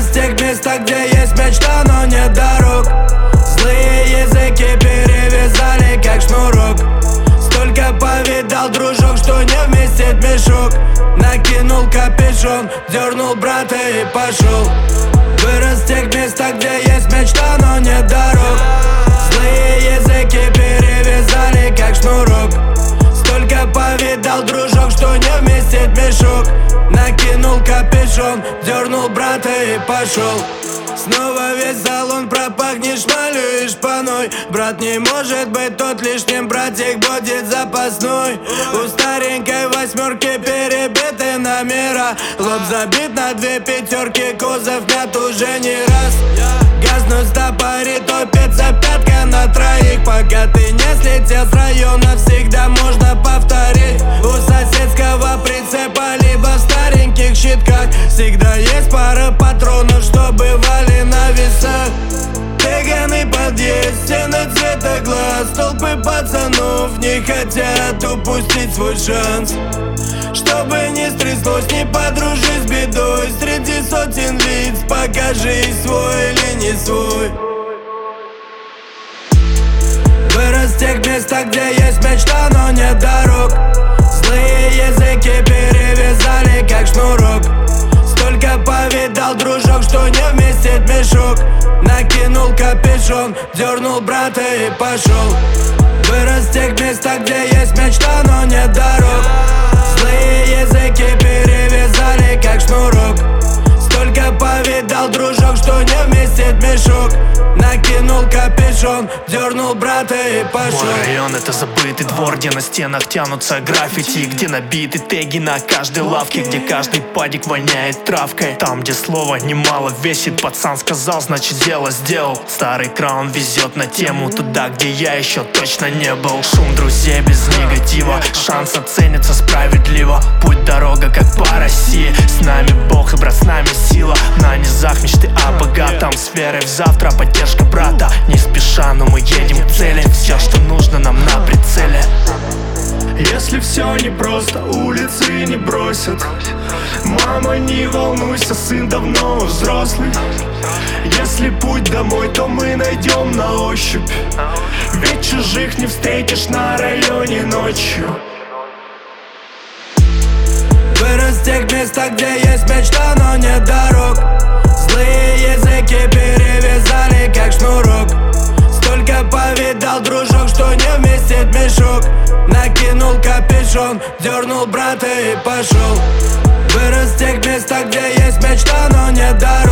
в тех местах, где есть мечта, но нет дорог. Злые языки перевязали, как шнурок. Столько повидал, дружок, что не вместит мешок. Накинул капюшон, дернул брата и пошел. Вырос в тех местах, где есть мечта, но нет дорог. Злые языки перевязали, как шнурок. Столько повидал, дружок, что не вместит мешок. Накинул капюшон, дернул брата и пошел. Снова весь салон пропахнешь шмалью и шпаной. Брат не может быть тут лишним, братик будет запасной. У старенькой восьмерки перебиты номера. Лоб забит на 2 пятерки, кузов нет уже не раз. Газнуть стопорит, топится пятка на троих. Пока ты не слетел с района, всегда можно повторить. У соседского прицепа, либо в стареньких щитках всегда есть пара патронов, что бывали на весах. Пеганый подъезд, стены цвета глаз. Толпы пацанов не хотят упустить свой шанс. Чтобы не стряслось, не подружись с бедой. Среди сотен лиц покажи, свой или не свой. Вырос в тех местах, где есть мечта, но нет дорог. Злые языки перевязали, как шнурок. Столько повидал, дружок, что не вместит мешок. Накинул капюшон, дернул брата и пошел. Вырос в тех местах, где есть мечта, но нет дорог. Злые языки перевязали, как шнурок. Столько повидал, дружок, что не вместит мешок. Накинул капюшон, дернул брата и пошел. Мой район — это забытый двор, где на стенах тянутся граффити, где набиты теги на каждой лавке, где каждый падик воняет травкой. Там, где слово немало весит, пацан сказал, значит дело сделал. Старый краун везет на тему туда, где я еще точно не был. Шум друзей без негатива, шанс оценится справедливо. Путь дорога как по России, с нами Бог и брат, с нами сила. На низах мечты о богатом, с верой в завтра, поддержка брата. Не спеша, но мы едем к цели, все, что нужно нам на прицеле. Если все непросто, улицы не бросят. Мама, не волнуйся, сын давно взрослый. Если путь домой, то мы найдем на ощупь. Ведь чужих не встретишь на районе ночью. Вырос в тех местах, где есть мечта, но нет дорог. Злые языки перевязали, как шнурок. Столько повидал, дружок, что не вместит мешок. Накинул капюшон, дернул брата и пошел. Вырос в тех местах, где есть мечта, но нет дорог.